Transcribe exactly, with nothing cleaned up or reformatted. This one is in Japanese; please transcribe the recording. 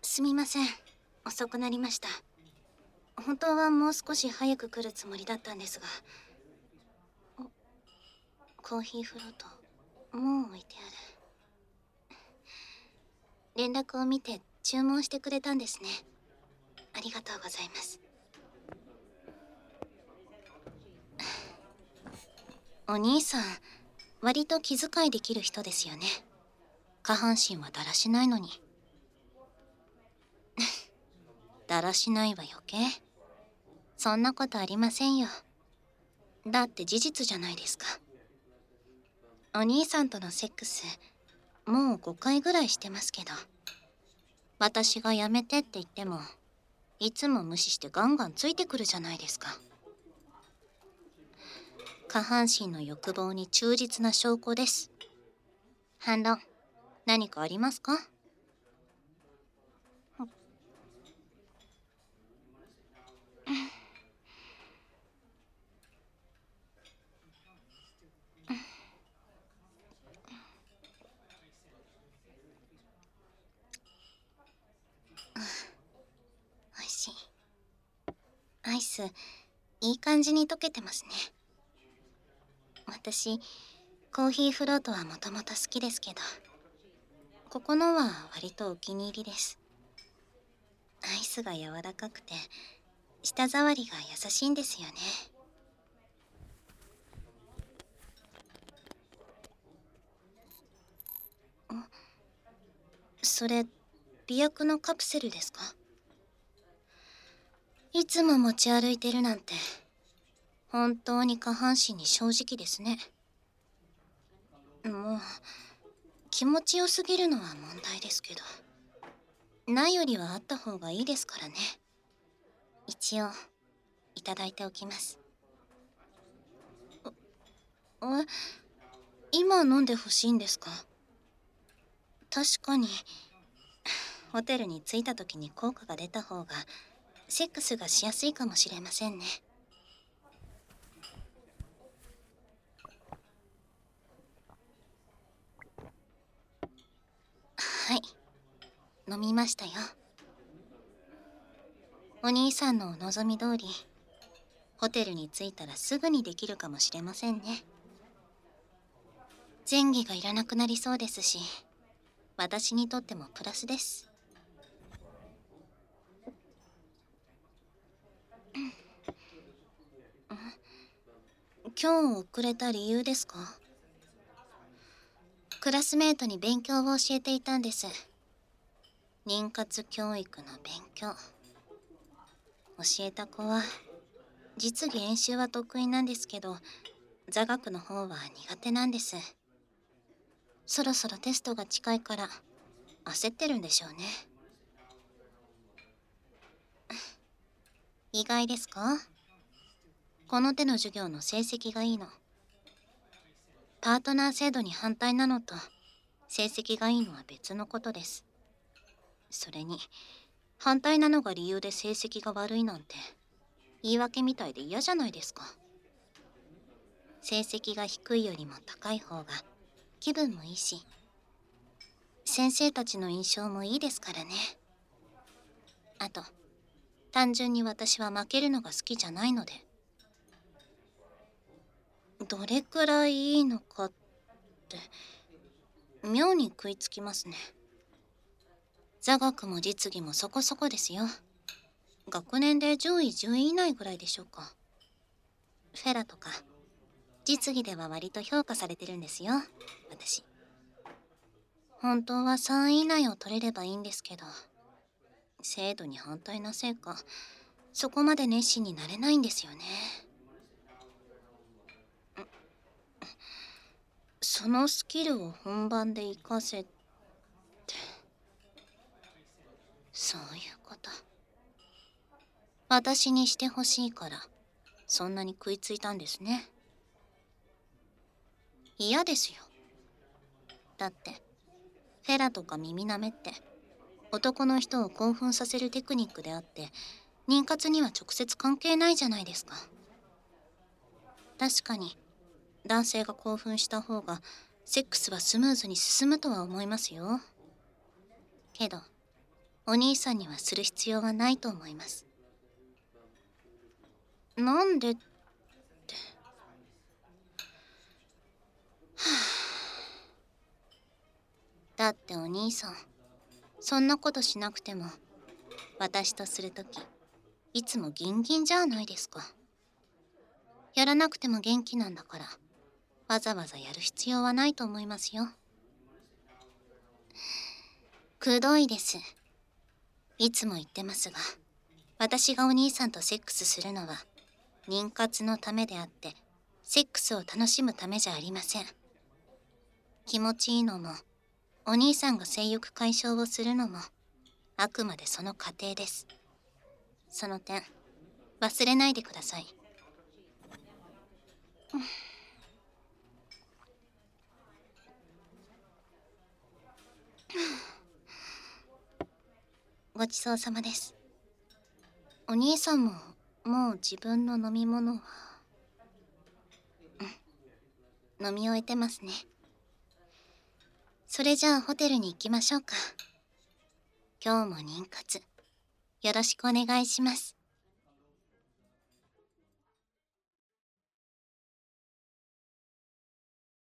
すみません。遅くなりました。本当はもう少し早く来るつもりだったんですが。お、コーヒーフロート、もう置いてある。連絡を見て注文してくれたんですね。ありがとうございます。お兄さん、割と気遣いできる人ですよね。下半身はだらしないのに。だらしないは余計。そんなことありませんよ。だって事実じゃないですか。お兄さんとのセックス、もうごかいぐらいしてますけど。私がやめてって言っても、いつも無視してガンガンついてくるじゃないですか。下半身の欲望に忠実な証拠です。反論、何かありますか？おいしい。アイス、いい感じに溶けてますね。私、コーヒーフロートはもともと好きですけど、ここのは割とお気に入りです。アイスが柔らかくて、舌触りが優しいんですよね。それ、媚薬のカプセルですか？いつも持ち歩いてるなんて、本当に下半身に正直ですね。もう、気持ちよすぎるのは問題ですけど。ないよりはあった方がいいですからね。一応、いただいておきます。え、今飲んでほしいんですか？確かに、ホテルに着いた時に効果が出た方が、セックスがしやすいかもしれませんね。はい、飲みましたよ。お兄さんのお望み通り、ホテルに着いたらすぐにできるかもしれませんね。前儀がいらなくなりそうですし、私にとってもプラスです。今日遅れた理由ですか？クラスメートに勉強を教えていたんです。妊活教育の勉強。教えた子は、実技演習は得意なんですけど、座学の方は苦手なんです。そろそろテストが近いから焦ってるんでしょうね。意外ですか？この手の授業の成績がいいの。パートナー制度に反対なのと成績がいいのは別のことです。それに反対なのが理由で成績が悪いなんて言い訳みたいで嫌じゃないですか。成績が低いよりも高い方が気分もいいし、先生たちの印象もいいですからね。あと、単純に私は負けるのが好きじゃないので。どれくらいいいのかって妙に食いつきますね。座学も実技もそこそこですよ。学年で上位じゅうい以内ぐらいでしょうか。フェラとか実技では割と評価されてるんですよ、私。本当はさんい以内を取れればいいんですけど、制度に反対なせいかそこまで熱心になれないんですよね。そのスキルを本番で活かせって、そういうこと。私にしてほしいからそんなに食いついたんですね。嫌ですよ。だってフェラとか耳なめって男の人を興奮させるテクニックであって妊活には直接関係ないじゃないですか。確かに男性が興奮した方がセックスはスムーズに進むとは思いますよ。けどお兄さんにはする必要はないと思います。なんでって。だってお兄さん、そんなことしなくても私とするときいつもギンギンじゃないですか。やらなくても元気なんだからわざわざやる必要はないと思いますよ。くどいです。いつも言ってますが、私がお兄さんとセックスするのは妊活のためであってセックスを楽しむためじゃありません。気持ちいいのもお兄さんが性欲解消をするのもあくまでその過程です。その点忘れないでください。ごちそうさまです。お兄さんももう自分の飲み物は、うん、飲み終えてますね。それじゃあホテルに行きましょうか。今日も妊活よろしくお願いします。